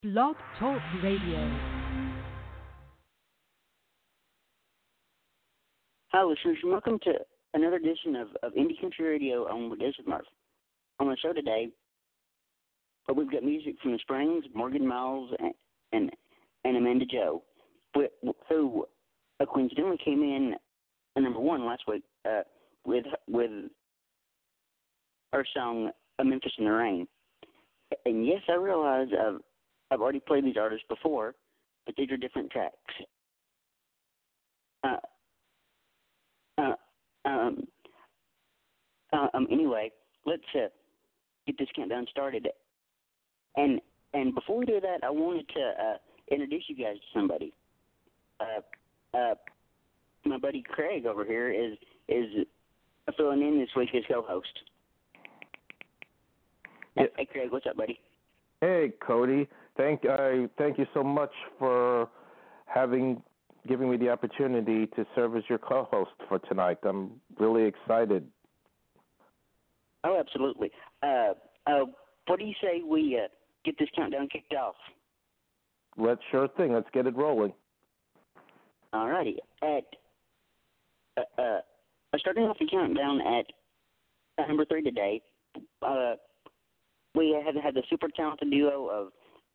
Blog Talk Radio. Hi, listeners, and welcome to another edition of Indie Country Radio on the Desert Murph. On the show today, we've got music from the Springs, Morgan Miles, and Amanda Joe, who coincidentally came in at number one last week with our song "Memphis in the Rain." And yes, I realize I've already played these artists before, but these are different tracks. Anyway, let's get this countdown started. And before we do that, I wanted to introduce you guys to somebody. My buddy Craig over here is filling in this week as co-host. Yeah. Hey, Craig, what's up, buddy? Hey, Cody. Thank you so much for giving me the opportunity to serve as your co-host for tonight. I'm really excited. Oh, absolutely. What do you say we get this countdown kicked off? Sure thing. Let's get it rolling. All righty. Starting off the countdown at number 3 today, we have had the super talented duo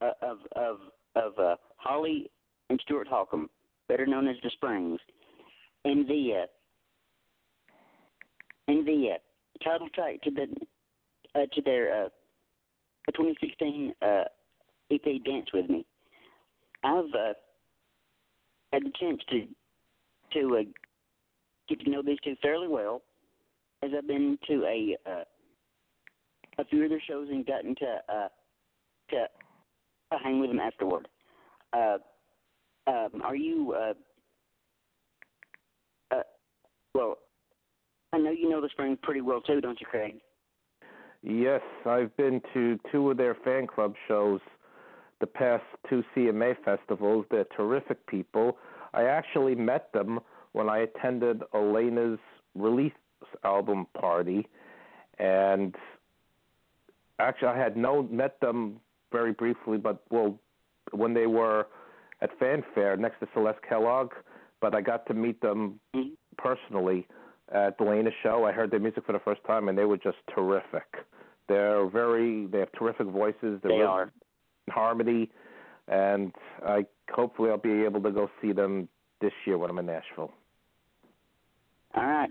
of Holly and Stuart Holcomb, better known as the Springs, and the title track to their 2016 EP "Dance with Me." I've had the chance to get to know these two fairly well, as I've been to a few of their shows and gotten to hang with them afterward. Are you? Well, I know you know the Springs pretty well too, don't you, Craig? Yes, I've been to 2 of their fan club shows the past 2 CMA festivals. They're terrific people. I actually met them when I attended Elena's release album party, and actually I had met them very briefly, but when they were at Fanfare next to Celeste Kellogg, but I got to meet them personally at the Elena show. I heard their music for the first time, and they were just terrific. They have terrific voices. They are in harmony, and hopefully I'll be able to go see them this year when I'm in Nashville. All right.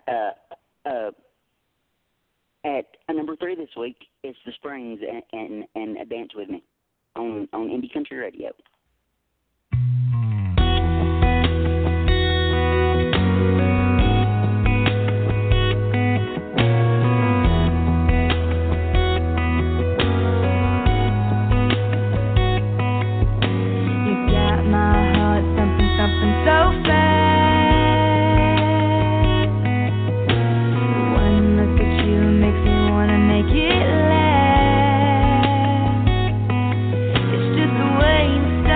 At number 3 this week is the Springs and "Dance with Me" on Indie Country Radio. It's just the way you start.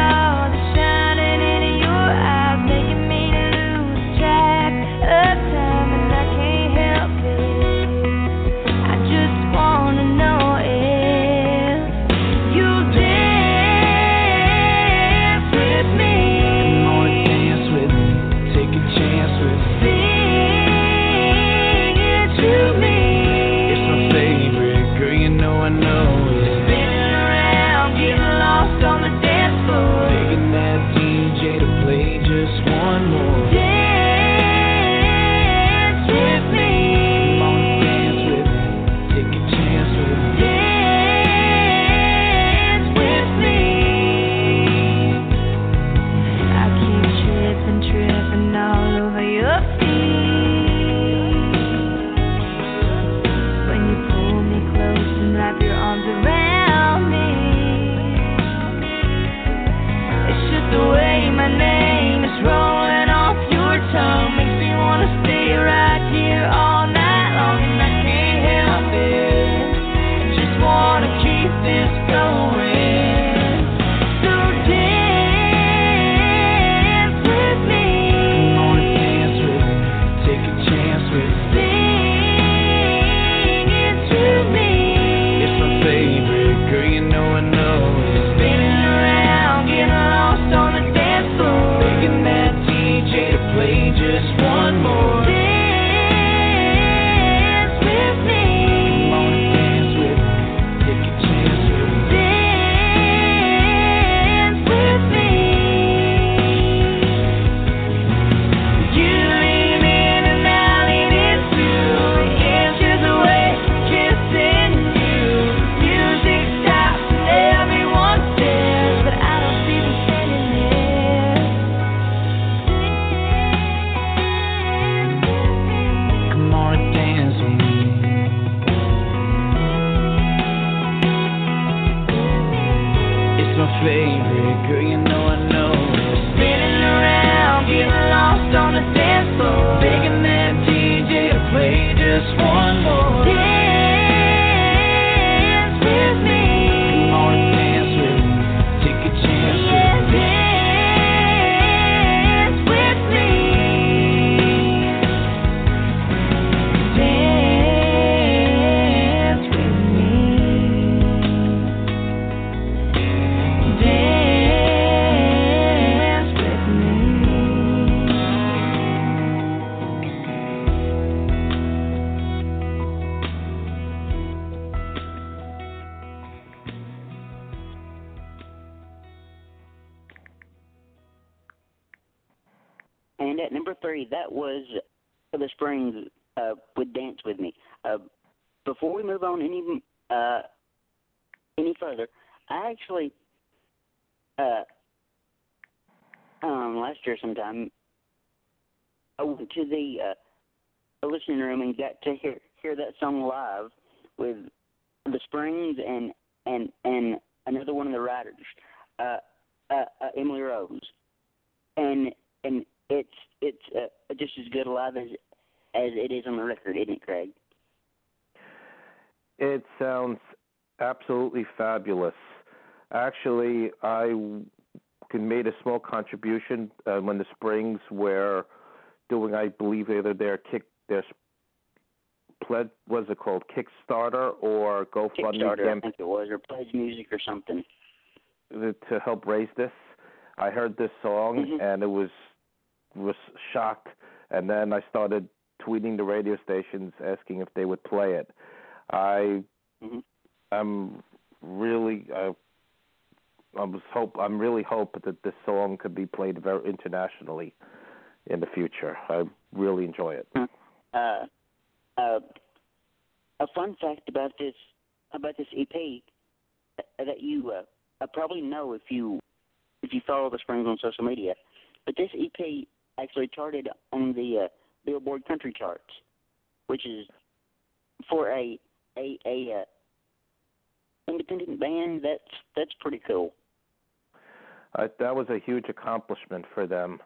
baby. Girl, you know I know. Spinning around, getting lost on the dance floor. Begging that DJ to play just one more. Dance with me. Come on and dance with me. Take a chance with me. Dance with me. Dance with me. Dance with me. And at number 3, that was The Springs with Dance With Me. Before we move on any further, I actually last year sometime I went to the listening room and got to hear that song live with The Springs and another one of the writers, Emily Rose, and it's just as good live as it is on the record, isn't it, Craig? It sounds absolutely fabulous. Actually, I made a small contribution when the Springs were doing, I believe, either their what's it called, Kickstarter or GoFundMe. Kickstarter, I think it was, or Pledge Music or something. To help raise this. I heard this song and it was shocked, and then I started tweeting the radio stations asking if they would play it. I'm really hope that this song could be played very internationally in the future. I really enjoy it. A fun fact about this EP that you probably know if you follow the Springs on social media, but this EP actually charted on the Billboard Country charts, which is for a independent band. That's pretty cool. That was a huge accomplishment for them,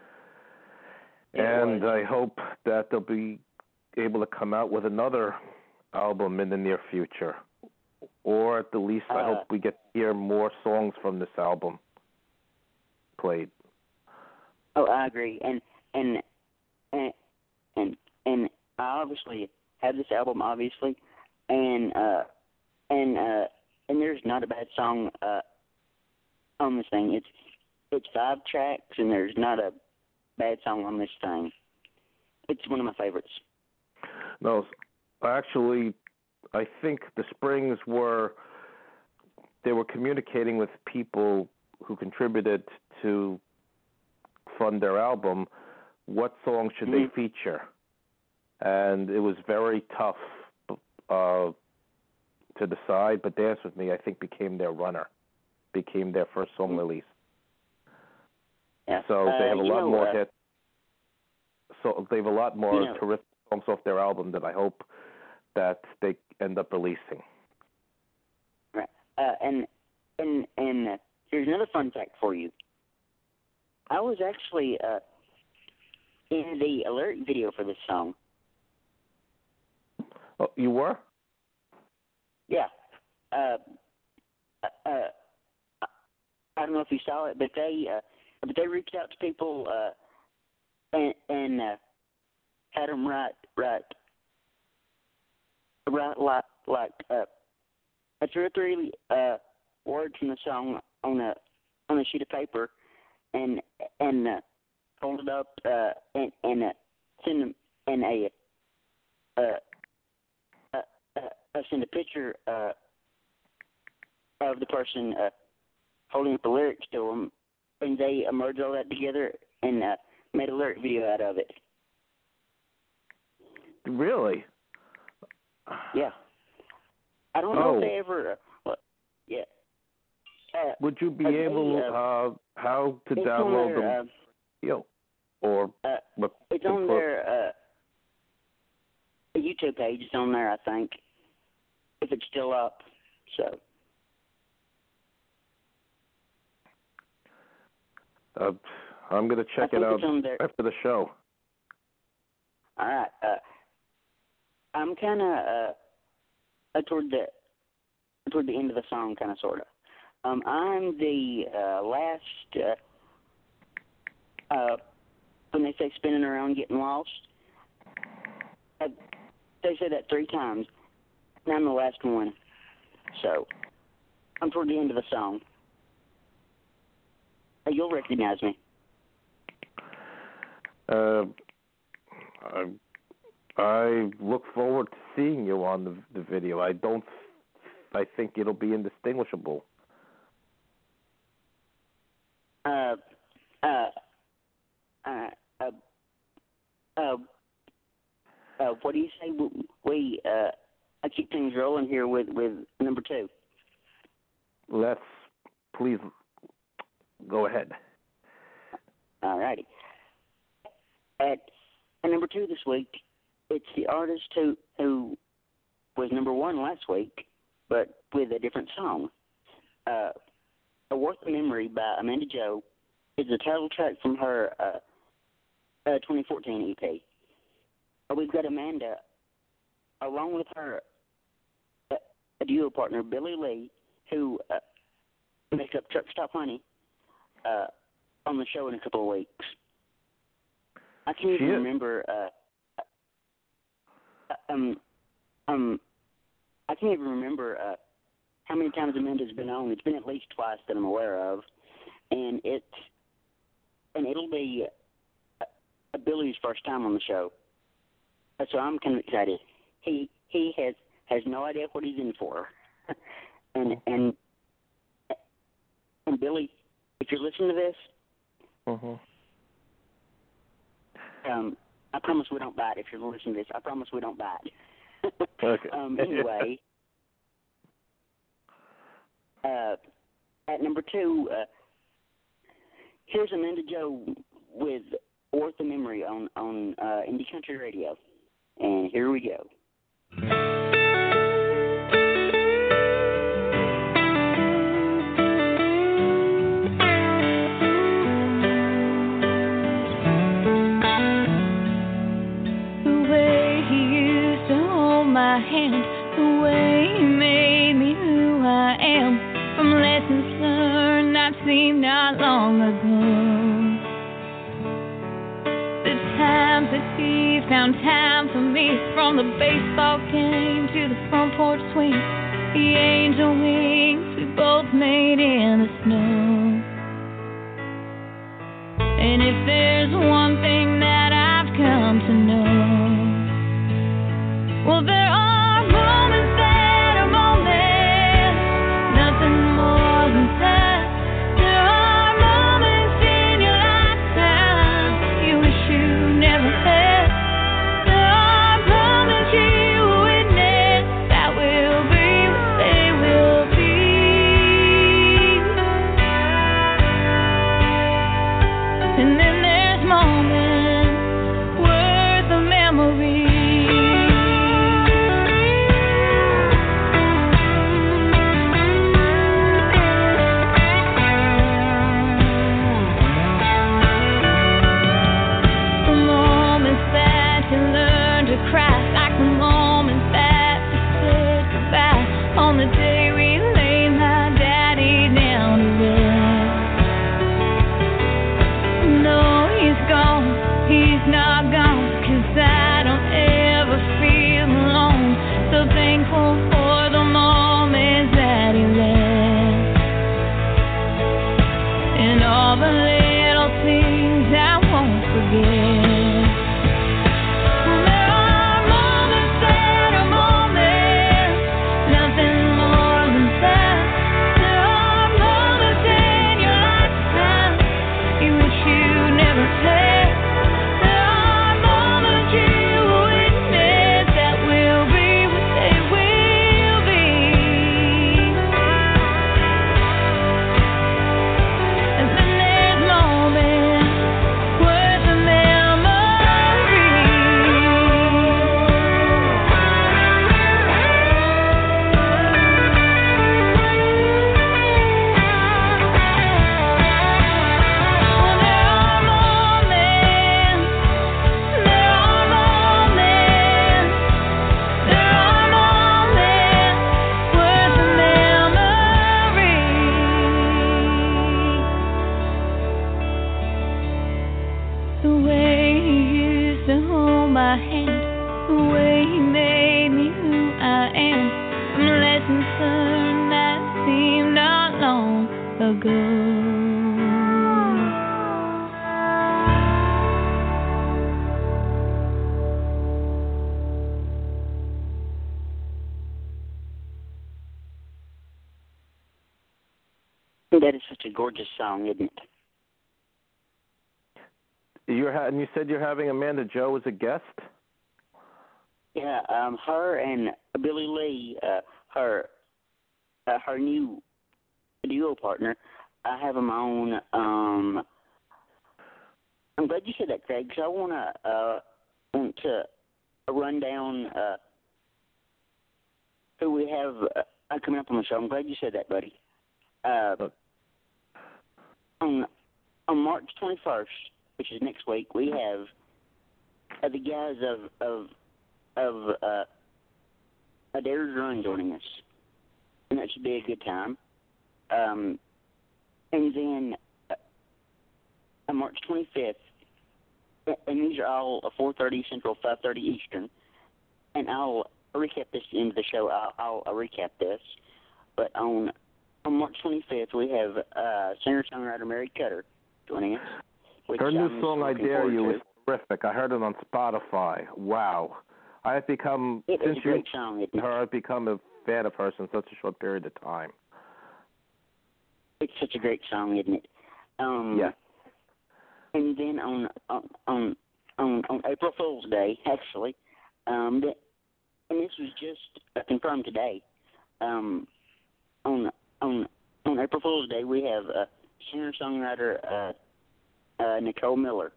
and I hope that they'll be able to come out with another album in the near future, or at the least, I hope we get to hear more songs from this album played. Oh, I agree, and I obviously have this album, obviously, and there's not a bad song on this thing. It's 5 tracks, and there's not a bad song on this thing. It's one of my favorites. No, actually, I think the Springs were communicating with people who contributed to fund their album. What songs should they feature? And it was very tough to decide, but Dance With Me, I think, became their first song release. Yeah. So they have a lot more hits. So they have a lot more terrific songs off their album that I hope that they end up releasing. Right. And here's another fun fact for you. I was actually in the lyric video for this song. Oh, you were? Yeah. I don't know if you saw it, but they reached out to people and had them write like 2 or 3 words from the song on a sheet of paper, and hold it up and send them in send a picture of the person holding up the lyrics to them, and they merged all that together and made a lyric video out of it. Really? Yeah. I don't know if they ever. Yeah. Would you be able how to download the video or it's on their YouTube page. It's on there, I think, if it's still up. So. I'm going to check it out after the show. All right. I'm kind of toward the end of the song, kind of, sort of. I'm the last, when they say spinning around, getting lost, they say that 3 times, and I'm the last one. So, I'm toward the end of the song. You'll recognize me. I look forward to seeing you on the video. I think it'll be indistinguishable. What do you say? I keep things rolling here with number 2. Let's please go ahead. All righty. At number 2 this week, it's the artist who was number 1 last week, but with a different song. A Worth the Memory by Amanda Joe is the title track from her 2014 EP. We've got Amanda, along with her a duo partner, Billy Lee, who makes up Truck Stop Honey, on the show in a couple of weeks. I can't even remember. I can't even remember how many times Amanda's been on. It's been at least twice that I'm aware of, and it'll be Billy's first time on the show. So I'm kind of excited. He has no idea what he's in for, and Billy, if you're listening to this, I promise we don't bite. If you're listening to this, I promise we don't bite. Okay. Anyway, at number 2, here's Amanda Joe with Worth the Memory on Indie Country Radio. And here we go. The way he used to hold my hand, the way he made me who I am, from lessons learned I've seen not long ago. Times that he found time for me, from the baseball game to the front porch swing, the angel wings we both made in the snow. And if there's one thing that I've come to know, well, there are moments that are moments, nothing more than that. my hand, the way he made me who I am, from lessons learned that seemed not long ago. That is such a gorgeous song, isn't it? And you said you're having Amanda Joe as a guest? Yeah, her and Billy Lee, her new duo partner. I have them on. I'm glad you said that, Craig, because I want to run down who we have coming up on the show. I'm glad you said that, buddy. On March 21st, which is next week, we have the guys of Dare's Run joining us, and that should be a good time. And then on March 25th, and these are all 4:30 Central, 5:30 Eastern, and I'll recap this at the end of the show. I'll recap this, but on March 25th, we have singer-songwriter Mary Cutter joining us. Her new song, I Dare You, is terrific. I heard it on Spotify. Wow. I've become, since a great song, I've become a fan of hers in such a short period of time. It's such a great song, isn't it? Yeah. And then on April Fool's Day, actually, and this was just confirmed today, on April Fool's Day, we have singer-songwriter Nicole Miller.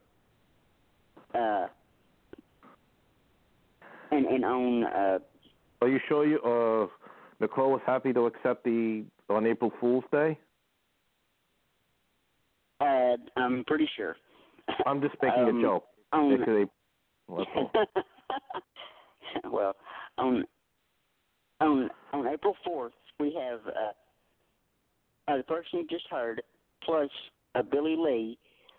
And on... Are you sure Nicole was happy to accept on April Fool's Day? I'm pretty sure. I'm just making a joke. Well, on April 4th, we have the person you just heard, plus Billy Lee,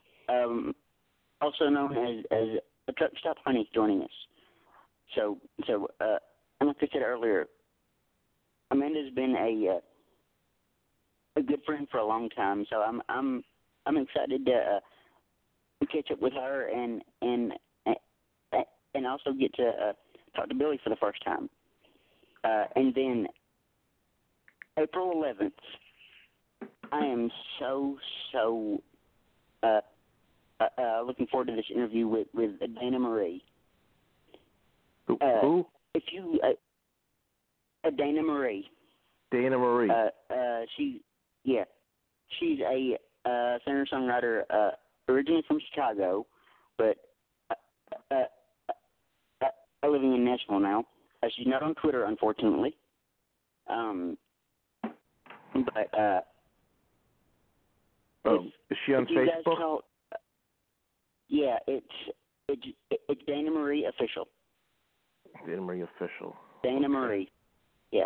also known as a Truck Stop Honey, joining us. So, and like I said earlier, Amanda's been a good friend for a long time. So I'm excited to catch up with her and also get to talk to Billy for the first time. And then April 11th, I am so looking forward to this interview with Dana Marie. Who? If you Dana Marie. Dana Marie. She's a singer-songwriter originally from Chicago, but living in Nashville now. She's not on Twitter, unfortunately. Is she on Facebook? It's Dana Marie Official. Dana Marie Official. Dana Marie. Yeah.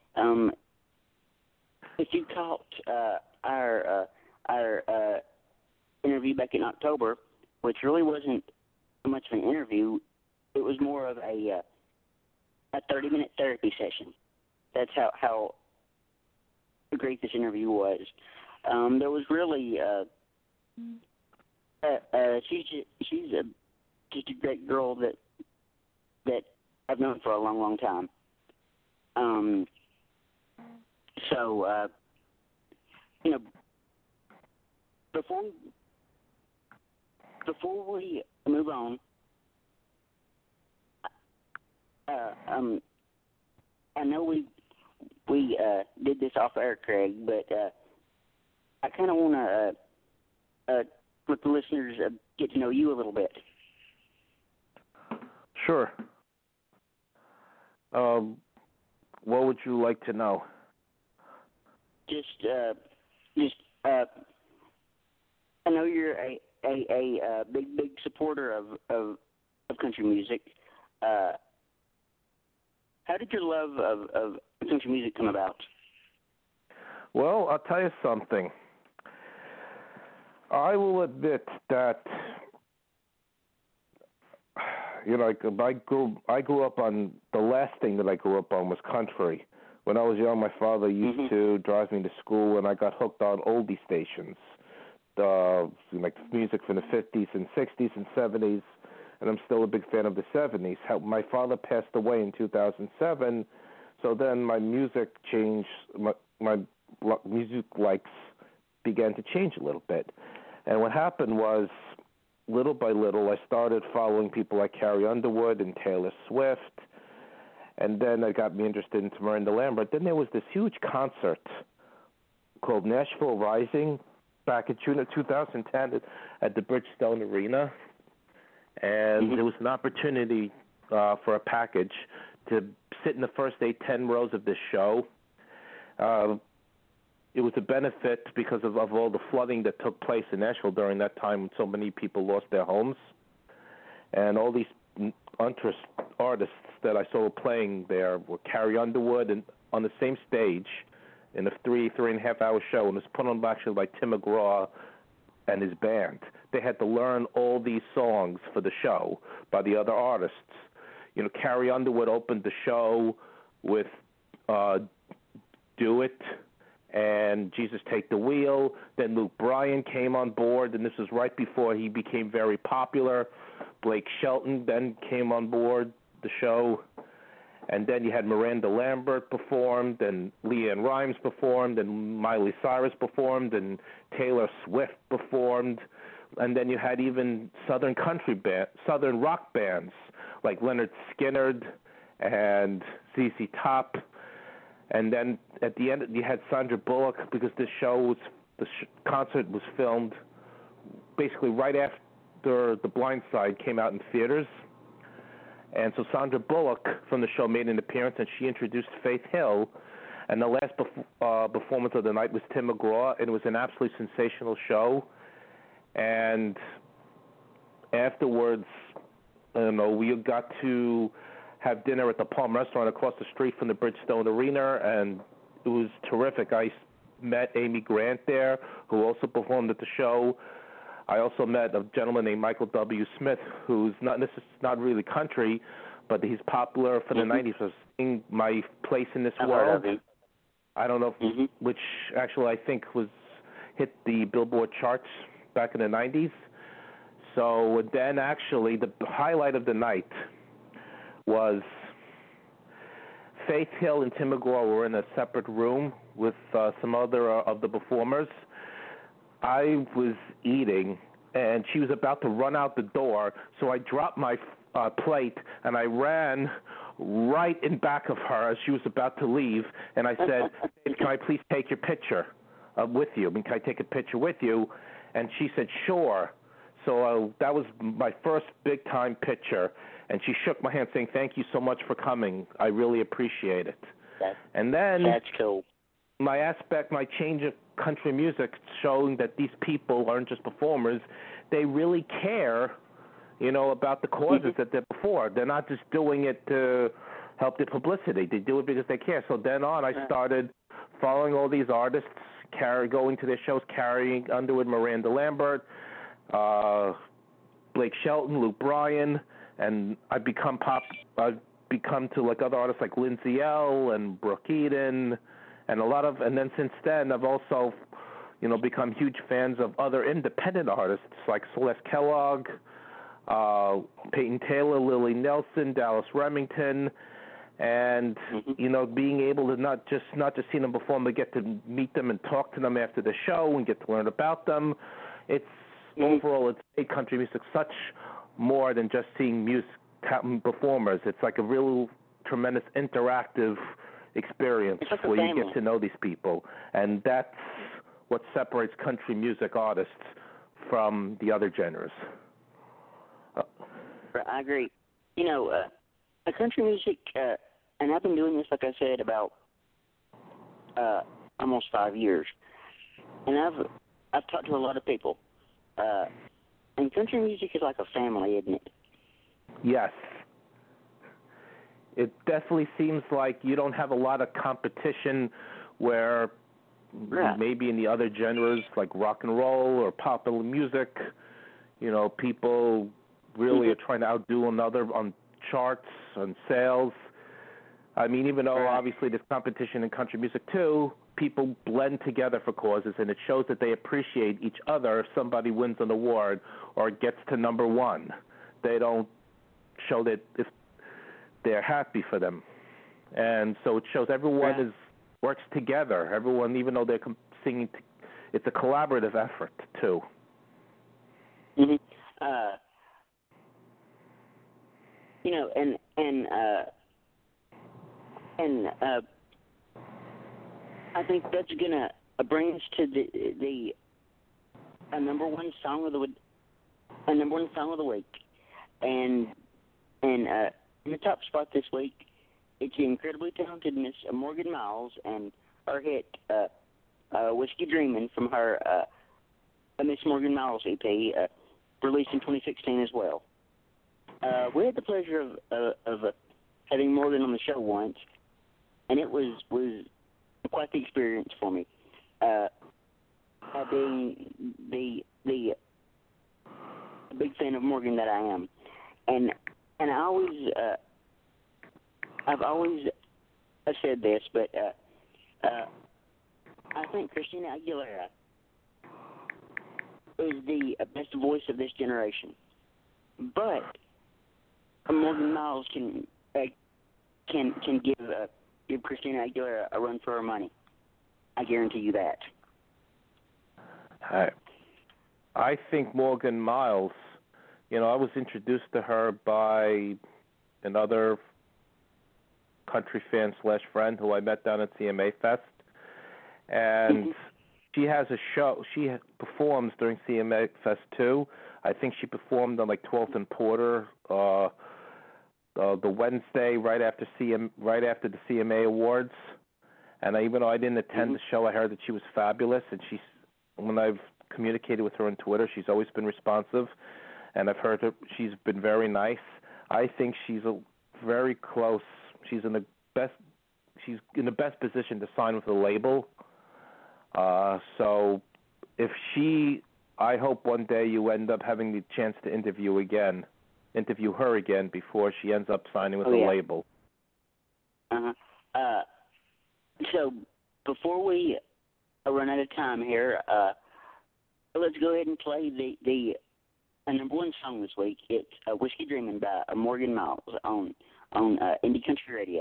If you caught our interview back in October, which really wasn't much of an interview, it was more of a 30-minute therapy session. That's how great this interview was. There was really she's just a great girl that I've known for a long time. So before we move on, I know we did this off air, Craig, but I kind of want to let the listeners get to know you a little bit. Sure. What would you like to know? I know you're a big supporter of country music. How did your love of country music come about? Well, I'll tell you something. I will admit that, like I grew up on the last thing that I grew up on was country. When I was young, my father used to drive me to school, and I got hooked on oldie stations, like music from the 50s and 60s and 70s, and I'm still a big fan of the 70s. My father passed away in 2007, so then my music changed. My music likes began to change a little bit, and what happened was, little by little, I started following people like Carrie Underwood and Taylor Swift. And then it got me interested in Miranda Lambert. Then there was this huge concert called Nashville Rising back in June of 2010 at the Bridgestone Arena. And there was an opportunity for a package to sit in the first 10 rows of this show. It was a benefit because of all the flooding that took place in Nashville during that time when so many people lost their homes. And all these artists that I saw playing there were Carrie Underwood, and on the same stage in a 3.5 hour show, and it was put on actually by Tim McGraw and his band. They had to learn all these songs for the show by the other artists. Carrie Underwood opened the show with Do It and Jesus Take the Wheel. Then Luke Bryan came on board, and this was right before he became very popular. Blake Shelton then came on board the show, and then you had Miranda Lambert performed, and LeAnn Rimes performed, and Miley Cyrus performed, and Taylor Swift performed, and then you had even southern rock bands like Leonard Skinner and ZZ Top, and then at the end you had Sandra Bullock, because the concert was filmed basically right after The Blind Side came out in theaters. And so Sandra Bullock from the show made an appearance, and she introduced Faith Hill. And the last performance of the night was Tim McGraw, and it was an absolutely sensational show. And afterwards, we got to have dinner at the Palm Restaurant across the street from the Bridgestone Arena, and it was terrific. I met Amy Grant there, who also performed at the show. I also met a gentleman named Michael W. Smith, who's not really country, but he's popular for the 90s. Was in My Place in This World. I don't know which actually I think hit the Billboard charts back in the 90s. So then actually the highlight of the night was Faith Hill and Tim McGraw were in a separate room with some other of the performers. I was eating, and she was about to run out the door, so I dropped my plate, and I ran right in back of her as she was about to leave, and I said, "Can I please take your picture with you? Can I take a picture with you?" And she said, "Sure." So that was my first big-time picture, and she shook my hand saying, "Thank you so much for coming. I really appreciate it." And then that's cool. My change of country music, showing that these people aren't just performers, they really care, about the causes that they're before. They're not just doing it to help their publicity. They do it because they care. So then on, I started following all these artists, going to their shows, Carrie Underwood, Miranda Lambert, Blake Shelton, Luke Bryan, and I've become to like other artists like Lindsay Ell and Brooke Eden, and then since then I've also, become huge fans of other independent artists like Celeste Kellogg, Peyton Taylor, Lily Nelson, Dallas Remington, and being able to not just see them perform, but get to meet them and talk to them after the show and get to learn about them. Overall, it's made country music such more than just seeing performers. It's like a real tremendous interactive experience where you get to know these people, and that's what separates country music artists from the other genres. I agree. Country music, and I've been doing this, like I said, about almost 5 years, and I've talked to a lot of people, and country music is like a family, isn't it? Yes. It definitely seems like you don't have a lot of competition where maybe in the other genres like rock and roll or popular music, people really are trying to outdo another on charts, on sales. I mean, even though obviously there's competition in country music too, people blend together for causes, and it shows that they appreciate each other if somebody wins an award or gets to number one. They don't show that if they're happy for them. And so it shows everyone works together. Everyone, even though they're singing, it's a collaborative effort too. You know, I think that's gonna bring us to the number one song of the week, and in the top spot this week, it's the incredibly talented Miss Morgan Miles and her hit "Whiskey Dreamin'" from her Miss Morgan Miles EP, released in 2016 as well. We had the pleasure of having Morgan on the show once, and it was quite the experience for me. Being the big fan of Morgan that I am, and I've always said this, but I think Christina Aguilera is the best voice of this generation. But Morgan Miles can give Christina Aguilera a run for her money. I guarantee you that. I think Morgan Miles, you know, I was introduced to her by another country fan / friend who I met down at CMA Fest. And she has a show. She performs during CMA Fest too. I think she performed on like 12th and Porter the Wednesday right after the CMA Awards. And even though I didn't attend the show, I heard that she was fabulous. And when I've communicated with her on Twitter, she's always been responsive. And I've heard she's been very nice. I think she's very close. She's in the best position to sign with a label. So I hope one day you end up having the chance to interview her again before she ends up signing with a label. So before we run out of time here, let's go ahead and play the number one song this week. It's "Whiskey Dreamin' by Morgan Miles on Indie Country Radio.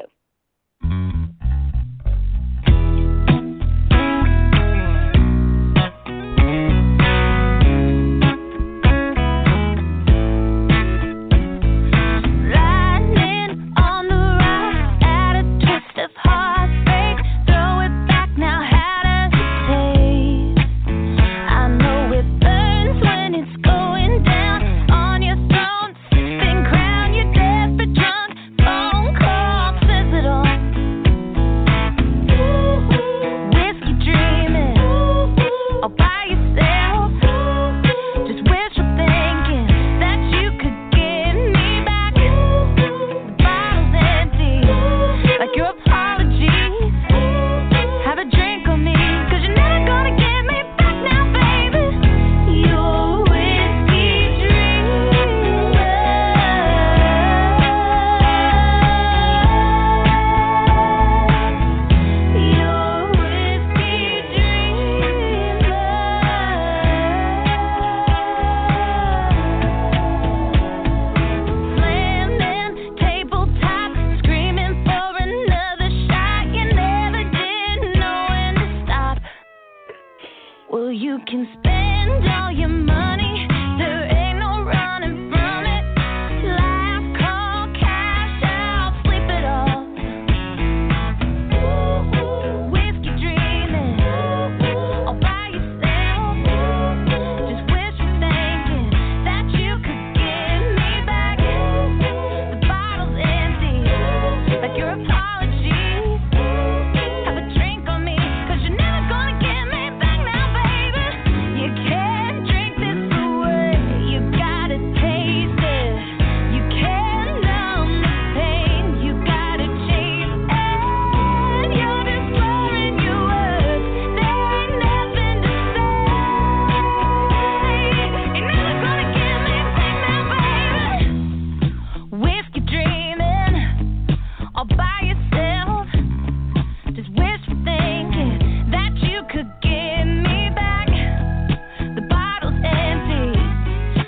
Can't drink this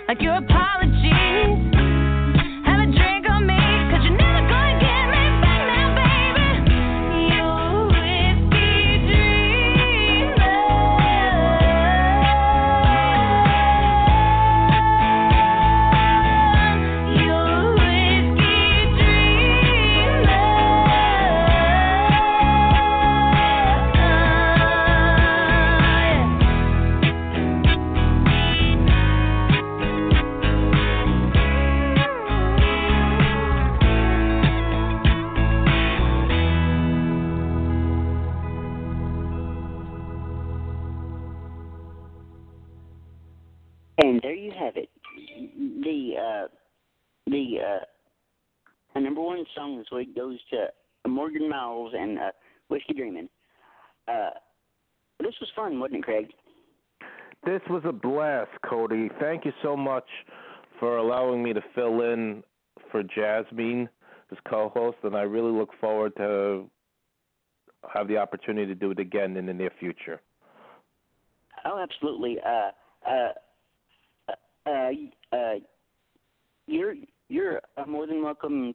like your apologies. Have a drink on me, 'cause you're never gonna get me back now, baby. Your whiskey dreamer. Your whiskey dreamer. And there you have it. The number one song this week goes to Morgan Miles and Whiskey Dreamin'. This was fun, wasn't it, Craig? This was a blast, Cody. Thank you so much for allowing me to fill in for Jasmine as co-host, and I really look forward to have the opportunity to do it again in the near future. Oh, absolutely. You're more than welcome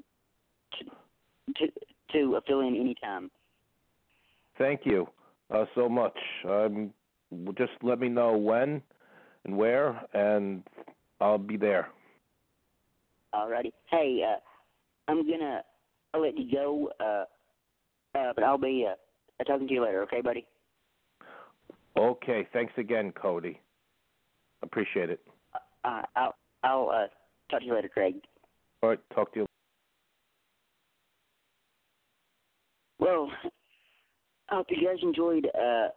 to fill in anytime. Thank you so much. Just let me know when and where, and I'll be there. Alrighty. Hey, I'll let you go, but I'll be talking to you later. Okay, buddy? Okay. Thanks again, Cody. Appreciate it. I'll talk to you later, Craig. All right. Talk to you. Well, I hope you guys enjoyed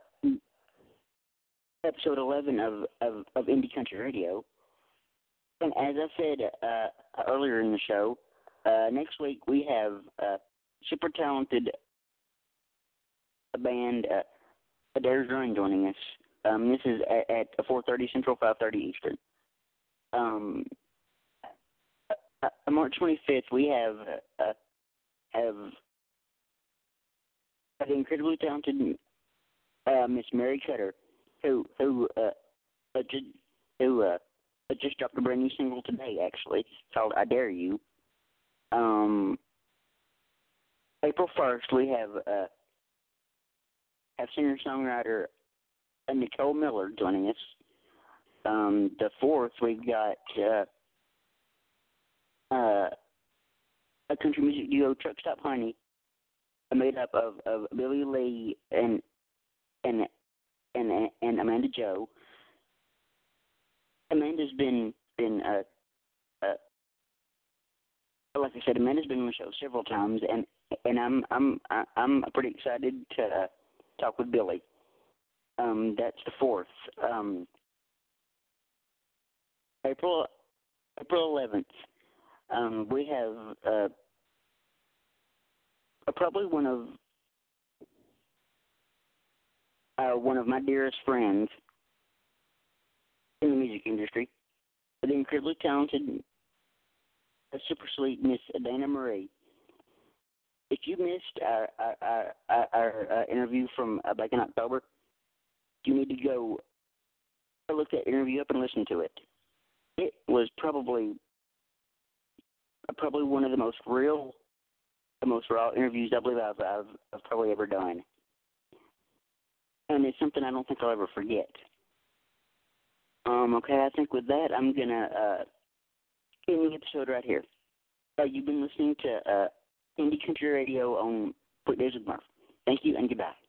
episode 11 of Indie Country Radio. And as I said earlier in the show, next week we have super talented band Adair's Run joining us. This is at 4:30 Central, 5:30 Eastern. March 25th, we have the incredibly talented Miss Mary Cutter, who just dropped a brand new single today. Actually, it's called "I Dare You." April 1st, we have singer-songwriter Nicole Miller joining us. The 4th, we've got a country music duo, Truck Stop Honey, made up of Billy Lee and Amanda Jo. Amanda's been like I said, Amanda's been on the show several times, and I'm pretty excited to talk with Billy. That's the 4th. April 11th, we have probably one of my dearest friends in the music industry, the incredibly talented, super sweet Miss Dana Marie. If you missed our interview from back in October, you need to go look that interview up and listen to it. It was probably one of the most real, the most raw interviews I believe I've probably ever done. And it's something I don't think I'll ever forget. Okay, I think with that, I'm going to end the episode right here. You've been listening to Indie Country Radio on Weekdays with Murph. Thank you and goodbye.